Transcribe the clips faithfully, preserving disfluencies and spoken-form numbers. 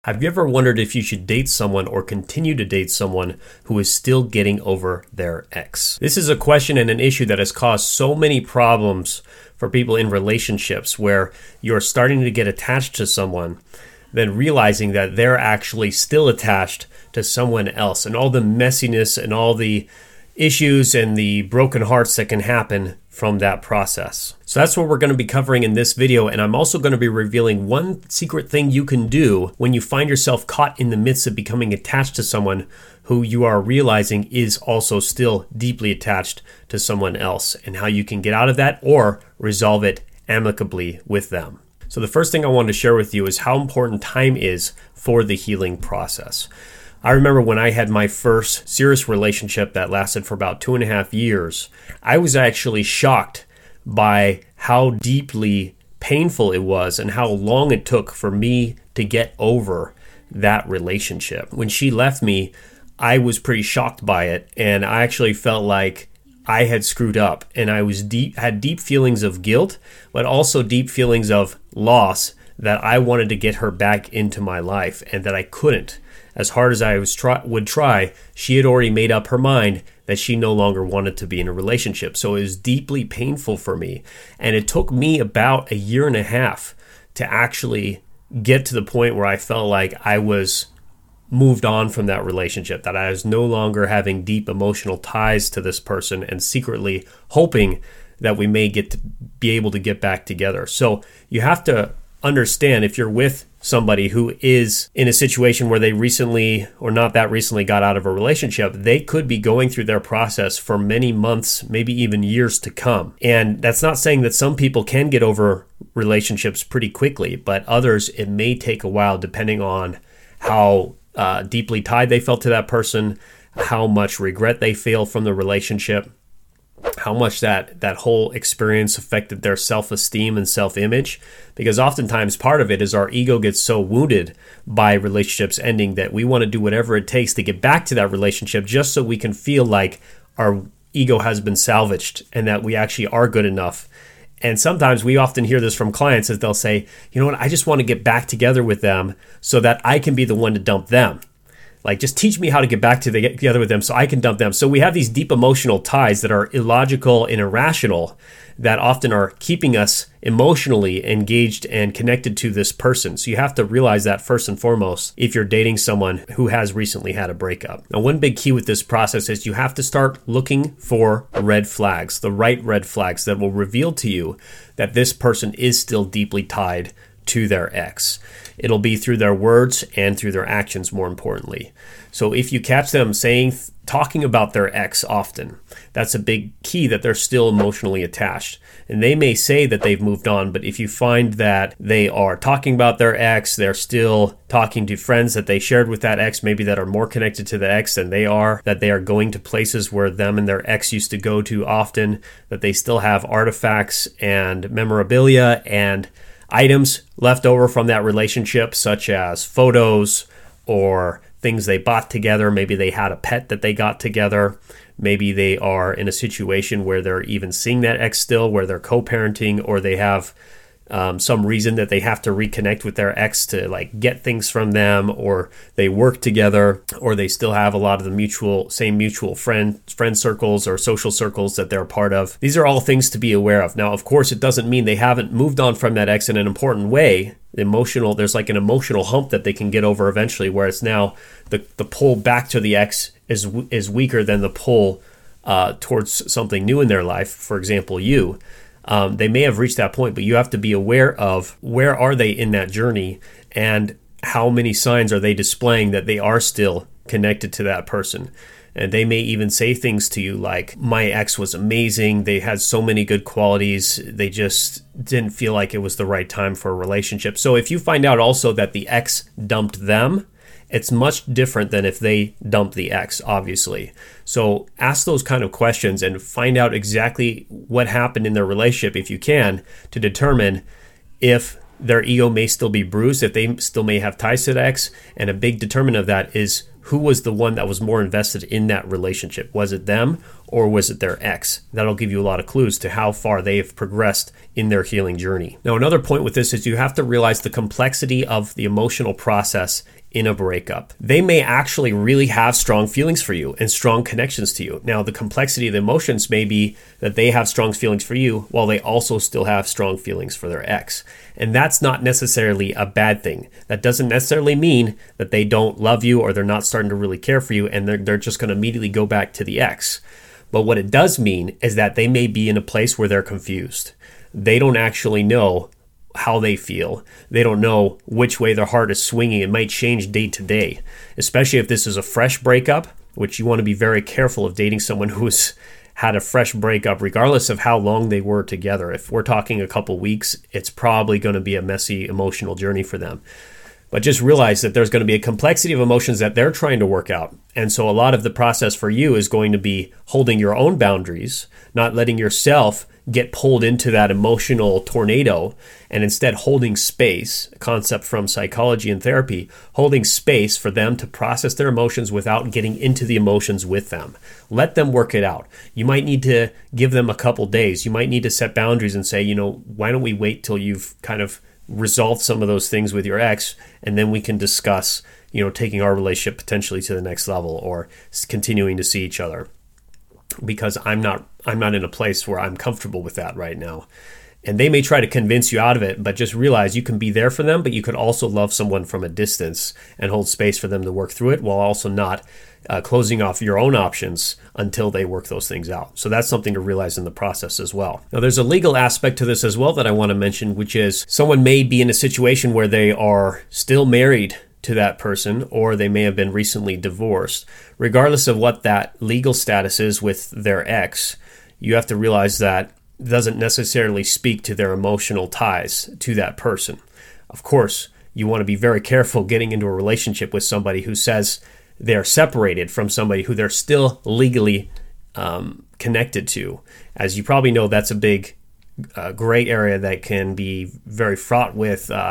Have you ever wondered if you should date someone or continue to date someone who is still getting over their ex? This is a question and an issue that has caused so many problems for people in relationships where you're starting to get attached to someone, then realizing that they're actually still attached to someone else, and all the messiness and all the issues and the broken hearts that can happen from that process. So that's what we're going to be covering in this video, and I'm also going to be revealing one secret thing you can do when you find yourself caught in the midst of becoming attached to someone who you are realizing is also still deeply attached to someone else, and how you can get out of that or resolve it amicably with them. So the first thing I wanted to share with you is how important time is for the healing process. I remember when I had my first serious relationship that lasted for about two and a half years, I was actually shocked by how deeply painful it was and how long it took for me to get over that relationship. When she left me, I was pretty shocked by it, and I actually felt like I had screwed up, and I was deep, had deep feelings of guilt, but also deep feelings of loss that I wanted to get her back into my life and that I couldn't. As hard as I was try, would try, she had already made up her mind that she no longer wanted to be in a relationship. So it was deeply painful for me. And it took me about a year and a half to actually get to the point where I felt like I was moved on from that relationship, that I was no longer having deep emotional ties to this person and secretly hoping that we may get to be able to get back together. So you have to understand, if you're with somebody who is in a situation where they recently or not that recently got out of a relationship, they could be going through their process for many months, maybe even years to come. And that's not saying that some people can get over relationships pretty quickly, but others, it may take a while depending on how uh, deeply tied they felt to that person, how much regret they feel from the relationship, how much that that whole experience affected their self-esteem and self-image. Because oftentimes part of it is our ego gets so wounded by relationships ending that we want to do whatever it takes to get back to that relationship just so we can feel like our ego has been salvaged and that we actually are good enough. And sometimes we often hear this from clients as they'll say, you know what, I just want to get back together with them so that I can be the one to dump them. Like, just teach me how to get back to the, get together with them so I can dump them. So we have these deep emotional ties that are illogical and irrational that often are keeping us emotionally engaged and connected to this person. So you have to realize that first and foremost if you're dating someone who has recently had a breakup. Now, one big key with this process is you have to start looking for red flags, the right red flags that will reveal to you that this person is still deeply tied to their ex. It'll be through their words and through their actions, more importantly. So if you catch them saying, talking about their ex often, that's a big key that they're still emotionally attached. And they may say that they've moved on, but if you find that they are talking about their ex, they're still talking to friends that they shared with that ex, maybe that are more connected to the ex than they are, that they are going to places where them and their ex used to go to often, that they still have artifacts and memorabilia and items left over from that relationship, such as photos or things they bought together. Maybe they had a pet that they got together. Maybe they are in a situation where they're even seeing that ex still, where they're co-parenting, or they have um, some reason that they have to reconnect with their ex to like get things from them, or they work together, or they still have a lot of the mutual same mutual friend friend circles or social circles that they're a part of. These are all things to be aware of. Now, of course, it doesn't mean they haven't moved on from that ex in an important way. The emotional, there's like an emotional hump that they can get over eventually, where it's now the the pull back to the ex is is weaker than the pull uh, towards something new in their life. For example, you. Um, they may have reached that point, but you have to be aware of where are they in that journey and how many signs are they displaying that they are still connected to that person. And they may even say things to you like, my ex was amazing. They had so many good qualities. They just didn't feel like it was the right time for a relationship. So if you find out also that the ex dumped them, it's much different than if they dumped the ex, obviously. So ask those kind of questions and find out exactly what happened in their relationship, if you can, to determine if their ego may still be bruised, if they still may have ties to the ex. And a big determinant of that is who was the one that was more invested in that relationship. Was it them or was it their ex? That'll give you a lot of clues to how far they have progressed in their healing journey. Now, another point with this is you have to realize the complexity of the emotional process in a breakup. They may actually really have strong feelings for you and strong connections to you. Now, the complexity of the emotions may be that they have strong feelings for you while they also still have strong feelings for their ex. And that's not necessarily a bad thing. That doesn't necessarily mean that they don't love you or they're not starting to really care for you and they're, they're just going to immediately go back to the ex. But what it does mean is that they may be in a place where they're confused. They don't actually know how they feel. They don't know which way their heart is swinging. It might change day to day, especially if this is a fresh breakup, which you want to be very careful of dating someone who's had a fresh breakup, regardless of how long they were together. If we're talking a couple weeks, it's probably going to be a messy emotional journey for them. But just realize that there's going to be a complexity of emotions that they're trying to work out. And so a lot of the process for you is going to be holding your own boundaries, not letting yourself get pulled into that emotional tornado, and instead holding space, a concept from psychology and therapy, holding space for them to process their emotions without getting into the emotions with them. Let them work it out. You might need to give them a couple days. You might need to set boundaries and say, you know, why don't we wait till you've kind of resolve some of those things with your ex, and then we can discuss, you know, taking our relationship potentially to the next level or continuing to see each other. Because I'm not I'm not in a place where I'm comfortable with that right now. And they may try to convince you out of it, but just realize you can be there for them, but you could also love someone from a distance and hold space for them to work through it while also not uh, closing off your own options until they work those things out. So that's something to realize in the process as well. Now, there's a legal aspect to this as well that I want to mention, which is someone may be in a situation where they are still married to that person, or they may have been recently divorced. Regardless of what that legal status is with their ex, you have to realize that doesn't necessarily speak to their emotional ties to that person. Of course, you want to be very careful getting into a relationship with somebody who says they're separated from somebody who they're still legally um, connected to. As you probably know, that's a big uh, gray area that can be very fraught with uh,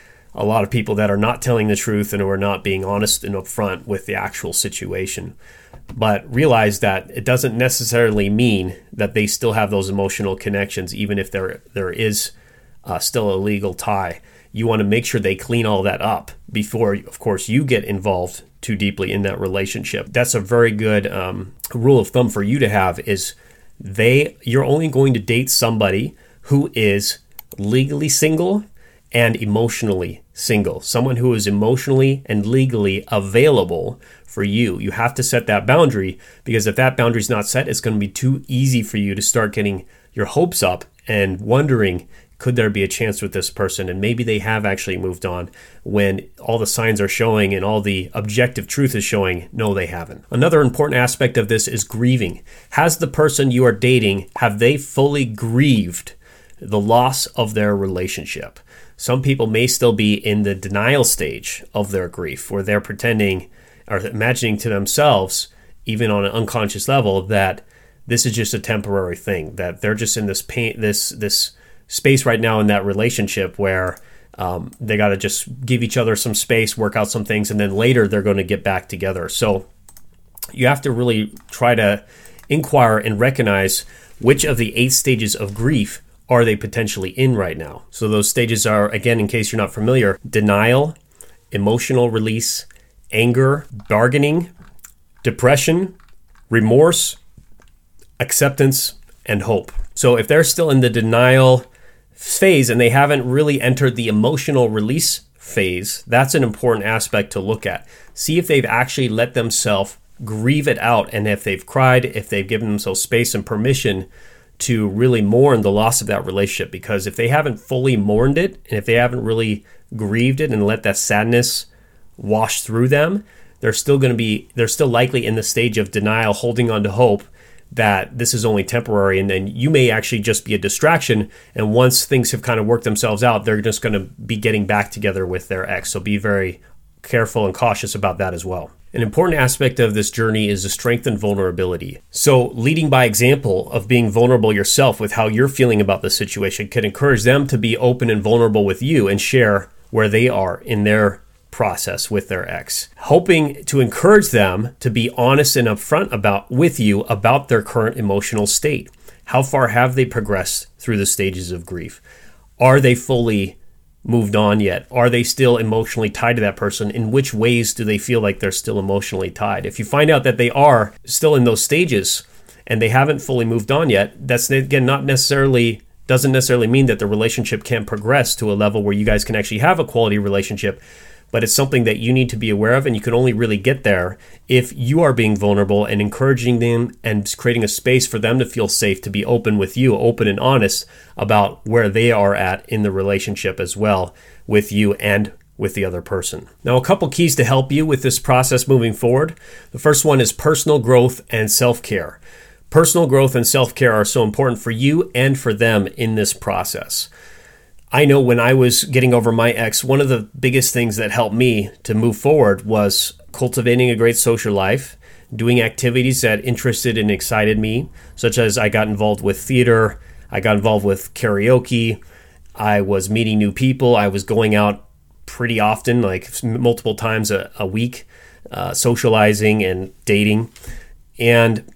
a lot of people that are not telling the truth and who are not being honest and upfront with the actual situation. But realize that it doesn't necessarily mean that they still have those emotional connections, even if there there is uh, still a legal tie. You want to make sure they clean all that up before, of course, you get involved too deeply in that relationship. That's a very good um, rule of thumb for you to have is they you're only going to date somebody who is legally single and emotionally single, someone who is emotionally and legally available for you. You have to set that boundary, because if that boundary is not set, it's going to be too easy for you to start getting your hopes up and wondering, could there be a chance with this person? And maybe they have actually moved on when all the signs are showing and all the objective truth is showing, no, they haven't. Another important aspect of this is grieving. Has the person you are dating, have they fully grieved the loss of their relationship? Some people may still be in the denial stage of their grief, where they're pretending or imagining to themselves, even on an unconscious level, that this is just a temporary thing, that they're just in this pain, this this space right now in that relationship where um, they got to just give each other some space, work out some things, and then later they're going to get back together. So you have to really try to inquire and recognize which of the eight stages of grief are they potentially in right now. So those stages are, again, in case you're not familiar, denial, emotional release, anger, bargaining, depression, remorse, acceptance, and hope. So if they're still in the denial phase and they haven't really entered the emotional release phase, that's an important aspect to look at. See if they've actually let themselves grieve it out, and if they've cried, if they've given themselves space and permission to really mourn the loss of that relationship. Because if they haven't fully mourned it, and if they haven't really grieved it and let that sadness wash through them, they're still going to be, they're still likely in the stage of denial, holding on to hope that this is only temporary, and then you may actually just be a distraction, and once things have kind of worked themselves out, they're just going to be getting back together with their ex. So be very careful and cautious about that as well. An important aspect of this journey is to strengthen vulnerability. So leading by example of being vulnerable yourself with how you're feeling about the situation can encourage them to be open and vulnerable with you and share where they are in their process with their ex, hoping to encourage them to be honest and upfront about with you about their current emotional state. How far have they progressed through the stages of grief? Are they fully moved on yet? Are they still emotionally tied to that person? In which ways do they feel like they're still emotionally tied? If you find out that they are still in those stages and they haven't fully moved on yet, that's again not necessarily doesn't necessarily mean that the relationship can't progress to a level where you guys can actually have a quality relationship. But it's something that you need to be aware of, and you can only really get there if you are being vulnerable and encouraging them and creating a space for them to feel safe to be open with you, open and honest about where they are at in the relationship as well with you and with the other person. Now, a couple keys to help you with this process moving forward. The first one is personal growth and self-care. Personal growth and self-care are so important for you and for them in this process. I know when I was getting over my ex, one of the biggest things that helped me to move forward was cultivating a great social life, doing activities that interested and excited me, such as I got involved with theater, I got involved with karaoke, I was meeting new people, I was going out pretty often, like multiple times a, a week, uh, socializing and dating. And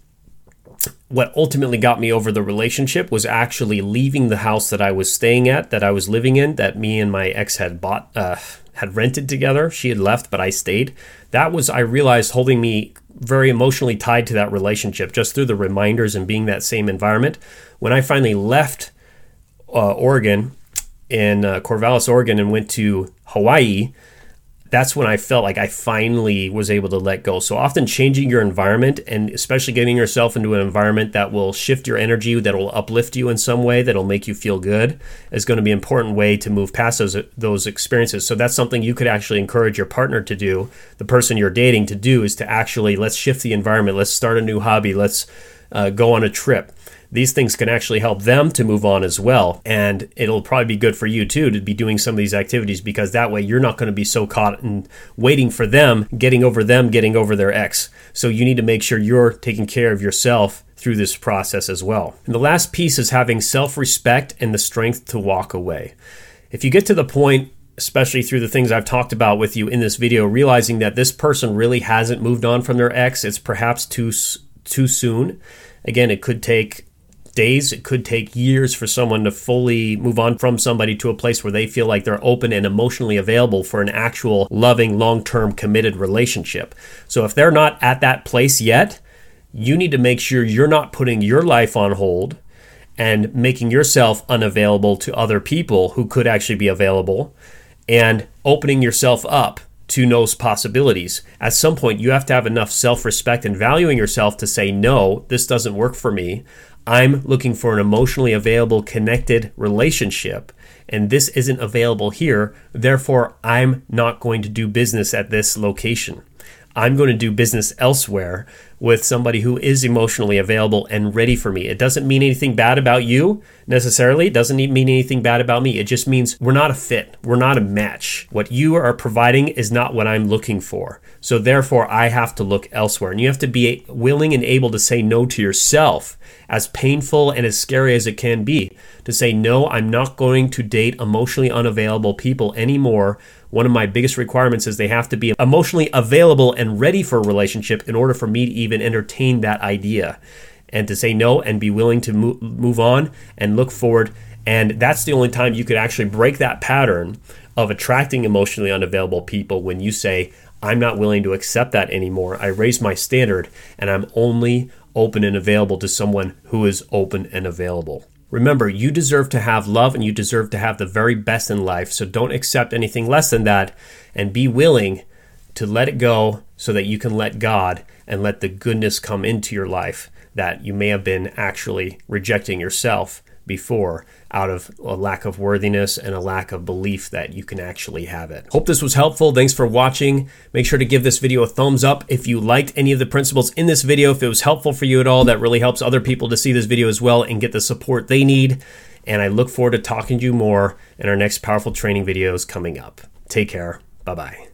what ultimately got me over the relationship was actually leaving the house that I was staying at, that I was living in, that me and my ex had bought, uh, had rented together. She had left, but I stayed. That was, I realized, holding me very emotionally tied to that relationship just through the reminders and being that same environment. When I finally left uh, Oregon, in uh, Corvallis, Oregon, and went to Hawaii, that's when I felt like I finally was able to let go. So often changing your environment, and especially getting yourself into an environment that will shift your energy, that will uplift you in some way, that will make you feel good, is going to be an important way to move past those, those experiences. So that's something you could actually encourage your partner to do, the person you're dating to do, is to actually, let's shift the environment, let's start a new hobby, let's uh, go on a trip. These things can actually help them to move on as well. And it'll probably be good for you too to be doing some of these activities, because that way you're not going to be so caught in waiting for them, getting over them, getting over their ex. So you need to make sure you're taking care of yourself through this process as well. And the last piece is having self-respect and the strength to walk away. If you get to the point, especially through the things I've talked about with you in this video, realizing that this person really hasn't moved on from their ex, it's perhaps too too soon. Again, it could take days, it could take years for someone to fully move on from somebody to a place where they feel like they're open and emotionally available for an actual loving, long-term committed relationship. So if they're not at that place yet, you need to make sure you're not putting your life on hold and making yourself unavailable to other people who could actually be available, and opening yourself up to those possibilities. At some point, you have to have enough self-respect and valuing yourself to say, no, this doesn't work for me. I'm looking for an emotionally available, connected relationship, and this isn't available here. Therefore, I'm not going to do business at this location. I'm going to do business elsewhere with somebody who is emotionally available and ready for me. It doesn't mean anything bad about you necessarily. It doesn't mean anything bad about me. It just means we're not a fit. We're not a match. What you are providing is not what I'm looking for. So therefore, I have to look elsewhere. And you have to be willing and able to say no to yourself, as painful and as scary as it can be, to say, no, I'm not going to date emotionally unavailable people anymore. One of my biggest requirements is they have to be emotionally available and ready for a relationship in order for me to even entertain that idea. And to say no and be willing to move, move on and look forward. And that's the only time you could actually break that pattern of attracting emotionally unavailable people, when you say, I'm not willing to accept that anymore. I raise my standard and I'm only open and available to someone who is open and available. Remember, you deserve to have love and you deserve to have the very best in life. So don't accept anything less than that, and be willing to let it go so that you can let God and let the goodness come into your life that you may have been actually rejecting yourself before, out of a lack of worthiness and a lack of belief that you can actually have it. Hope this was helpful. Thanks for watching. Make sure to give this video a thumbs up if you liked any of the principles in this video. If it was helpful for you at all, that really helps other people to see this video as well and get the support they need. And I look forward to talking to you more in our next powerful training videos coming up. Take care. Bye-bye.